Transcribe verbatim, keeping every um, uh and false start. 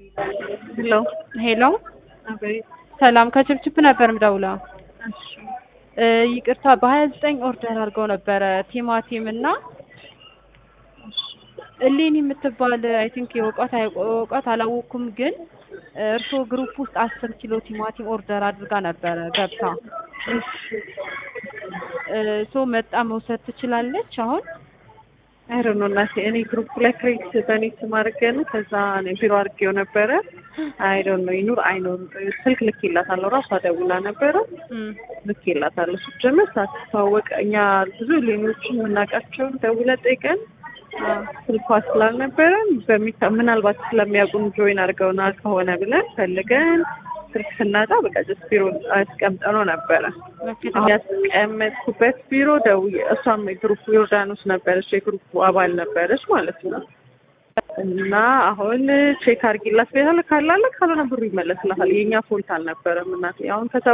ሄሎ ሄሎ አቤት። ሰላም ከችፕችፕ ነበር ምደውለው። እሺ እ ይቅርታ በሀያ ዘጠኝ ኦርደር አድርገው ነበረ ቲማቲም እና እሌኒ የምትባል አይ ቲንክ የወቃት አይወቃት አላወኩም፣ ግን እርሶ ግሩፕ ውስጥ አስር ኪሎ ቲማቲም ኦርደር አድርጋ ነበረ ገብታ እ ሶ መጣ መውሰድ ትችላለች አሁን? አይ ዶንት ኖ እናቴ፣ እኔ ግሩፕ ላይ ክሬት በኔ ስም አድርጌ ነው። ከዛ እኔ ቢሮ አድርጌው ነበረ። አይ ዶንት ኖ ይኑር አይኑር ስልክ ልኬላታለሁ። ራሷ ደውላ ነበረ ልኬላታለሁ። ስትጀምር ሳትተዋወቅ እኛ ብዙ ሌሎችን የምናውቃቸው ደውለን ጠይቀን ስልኳ ስላልነበረን በሚታ ምናልባት ስለሚያውቁን ጆይን አድርገውናል ከሆነ ብለን ፈልገን ስልክ ስናጣ በቃ ጀስት ቢሮ አስቀምጠነው ነበረ። ያስቀመጥኩበት ቢሮ ደውዬ እሷም የግሩፕ ዮርዳኖስ ነበረች፣ የግሩፕ አባል ነበረች ማለት ነው። እና አሁን ቼክ አድርጊላት ቤታለ ካላለ ካልሆነ ብሩ ይመለስላታል። የኛ ፎልት አልነበረም እናቴ። አሁን ከዛ